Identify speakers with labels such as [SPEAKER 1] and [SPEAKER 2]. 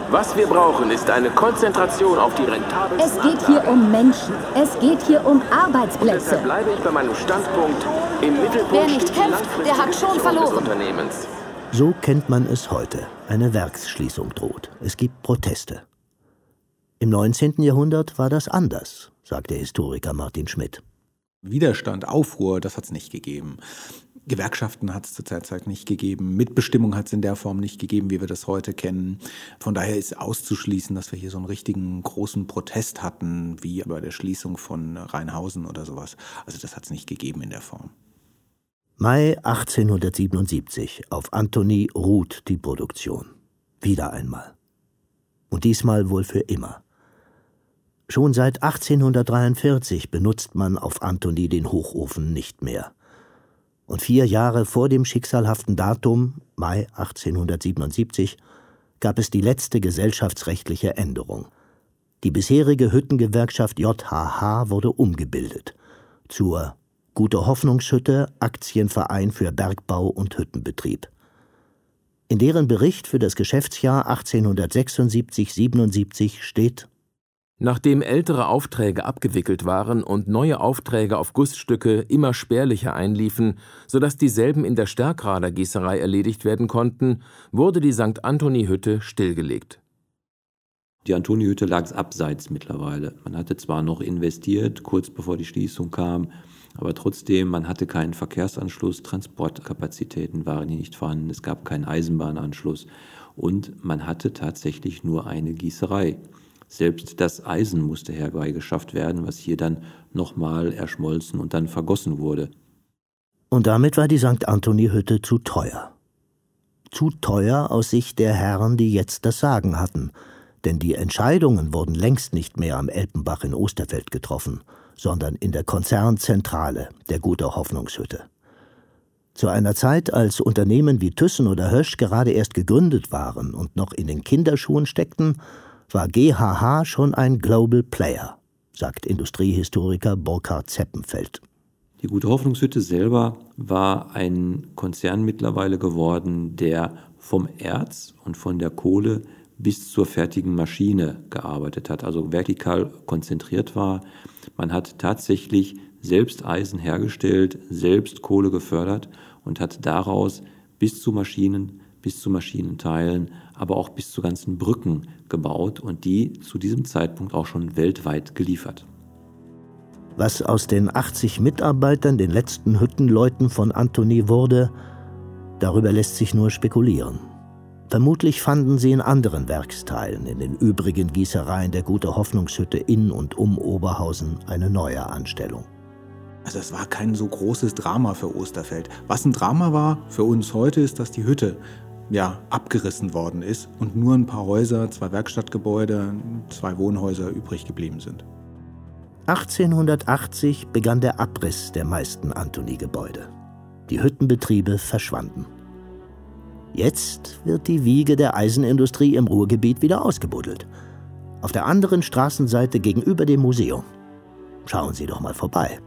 [SPEAKER 1] Was wir brauchen, ist eine Konzentration auf die rentabelsten
[SPEAKER 2] Es geht hier um Menschen. Es geht hier um
[SPEAKER 1] Und
[SPEAKER 2] Arbeitsplätze.
[SPEAKER 1] deshalb bleibe ich bei meinem Standpunkt. Im Mittelpunkt
[SPEAKER 3] Wer nicht
[SPEAKER 1] steht die
[SPEAKER 3] kämpft,
[SPEAKER 1] langfristige
[SPEAKER 3] der hat schon
[SPEAKER 1] Sicherung
[SPEAKER 3] verloren.
[SPEAKER 1] des Unternehmens.
[SPEAKER 4] So kennt man es heute. Eine Werksschließung droht. Es gibt Proteste. Im 19. Jahrhundert war das anders, sagt der Historiker Martin Schmidt.
[SPEAKER 5] Widerstand, Aufruhr, das hat es nicht gegeben. Gewerkschaften hat es zu der Zeit nicht gegeben. Mitbestimmung hat es in der Form nicht gegeben, wie wir das heute kennen. Von daher ist auszuschließen, dass wir hier so einen richtigen großen Protest hatten, wie bei der Schließung von Rheinhausen oder sowas. Also das hat es nicht gegeben in der Form.
[SPEAKER 4] Mai 1877. Auf Antony ruht die Produktion. Wieder einmal. Und diesmal wohl für immer. Schon seit 1843 benutzt man auf Antony den Hochofen nicht mehr. Und 4 Jahre vor dem schicksalhaften Datum, Mai 1877, gab es die letzte gesellschaftsrechtliche Änderung. Die bisherige Hüttengewerkschaft JHH wurde umgebildet zur Gute-Hoffnungs-Hütte Aktienverein für Bergbau und Hüttenbetrieb. In deren Bericht für das Geschäftsjahr 1876/77 steht:
[SPEAKER 1] Nachdem ältere Aufträge abgewickelt waren und neue Aufträge auf Gussstücke immer spärlicher einliefen, sodass dieselben in der Stärkrader Gießerei erledigt werden konnten, wurde die St. Anthony-Hütte stillgelegt.
[SPEAKER 6] Die Antoni-Hütte lag abseits mittlerweile. Man hatte zwar noch investiert, kurz bevor die Schließung kam, aber trotzdem, man hatte keinen Verkehrsanschluss, Transportkapazitäten waren hier nicht vorhanden, es gab keinen Eisenbahnanschluss und man hatte tatsächlich nur eine Gießerei. Selbst das Eisen musste herbeigeschafft werden, was hier dann nochmal erschmolzen und dann vergossen wurde.
[SPEAKER 4] Und damit war die St. Anthony-Hütte zu teuer. Zu teuer aus Sicht der Herren, die jetzt das Sagen hatten. Denn die Entscheidungen wurden längst nicht mehr am Elpenbach in Osterfeld getroffen, sondern in der Konzernzentrale der Gute-Hoffnungs-Hütte. Zu einer Zeit, als Unternehmen wie Thyssen oder Hösch gerade erst gegründet waren und noch in den Kinderschuhen steckten, war GHH schon ein Global Player, sagt Industriehistoriker Burkhard Zeppenfeld.
[SPEAKER 6] Die Gute-Hoffnungs-Hütte selber war ein Konzern mittlerweile geworden, der vom Erz und von der Kohle bis zur fertigen Maschine gearbeitet hat, also vertikal konzentriert war. Man hat tatsächlich selbst Eisen hergestellt, selbst Kohle gefördert und hat daraus bis zu Maschinen, bis zu Maschinenteilen, aber auch bis zu ganzen Brücken gebaut und die zu diesem Zeitpunkt auch schon weltweit geliefert.
[SPEAKER 4] Was aus den 80 Mitarbeitern, den letzten Hüttenleuten von Antony wurde, darüber lässt sich nur spekulieren. Vermutlich fanden sie in anderen Werksteilen, in den übrigen Gießereien der Gute-Hoffnungs-Hütte in und um Oberhausen eine neue Anstellung.
[SPEAKER 5] Also es war kein so großes Drama für Osterfeld. Was ein Drama war für uns heute, ist, dass die Hütte abgerissen worden ist und nur ein paar Häuser, 2 Werkstattgebäude, 2 Wohnhäuser übrig geblieben sind.
[SPEAKER 4] 1880 begann der Abriss der meisten Antony-Gebäude. Die Hüttenbetriebe verschwanden. Jetzt wird die Wiege der Eisenindustrie im Ruhrgebiet wieder ausgebuddelt. Auf der anderen Straßenseite gegenüber dem Museum. Schauen Sie doch mal vorbei.